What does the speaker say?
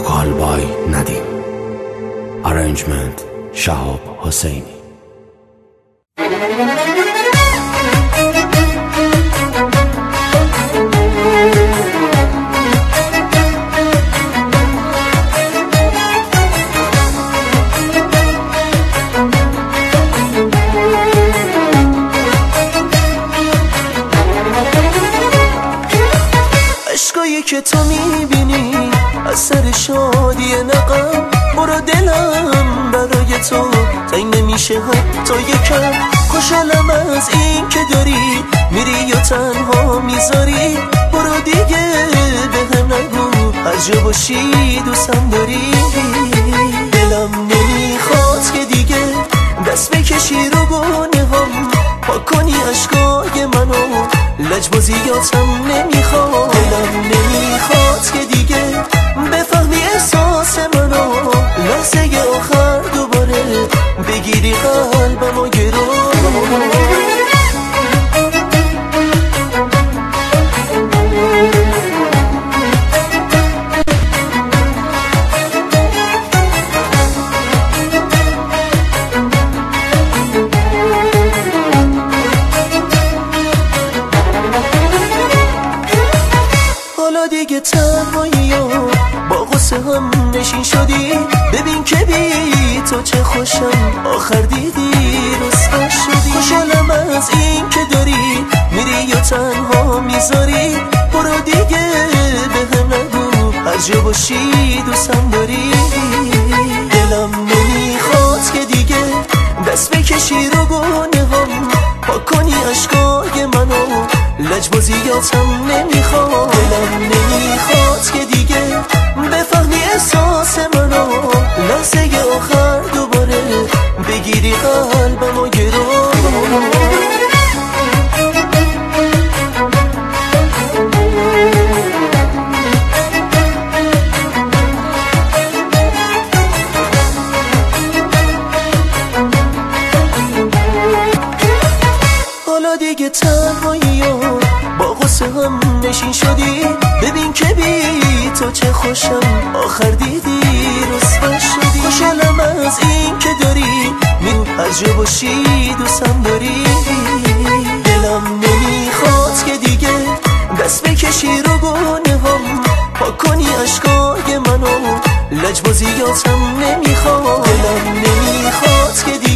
وکال بای ندیم. ارنجمنت شهاب حسینی. عشقایی که تو میبینی اثر شادی نقم، برو دلم برای تو تنگ نمیشه حتی یکم. خوشحالم از این که داری میری و تنها میذاری، برو دیگه به هم نگو هر جا باشی دوستم داری. دلم نمیخواد که دیگه دست بکشی رو گونه هم، پاک کنی عشقای منو لجبازیاتم نمیخواد. دلم نمیخواد که دیگه بفهمی احساس منو، لحظه آخر دوباره بگیری قلبمو گرو. دیگه تنهایی و با غصه هم نشین شدی، ببین که بی تو چه خوشم آخر دیدی رسوا شدی. خوشحالم از این که داری میری و تنها میذاری، برو دیگه به هم نگو هر جا باشی دوستم داری. دلم نمیخواد که دیگه دست بکشی رو گونه هم، پاک کنی عشقای منو لجبازیاتم نمیخواد. دلم نمیخواد که دیگه بفهمی احساس منو، لحظه آخر دوباره بگیری قلبمو گرو. حالا دیگه تنهایی و با غصه هم نشین شدی، ببین که بی تو چه خوشم آخر دیدی رسوا شدی. خوشحالم از این که داری میرو هر جا باشی دوستم داری. دلم نمیخواد که دیگه دست بکشی رو گونه هم، پاک کنی عشقای منو لجبازیاتم نمیخواد. دلم نمیخواد که دیگه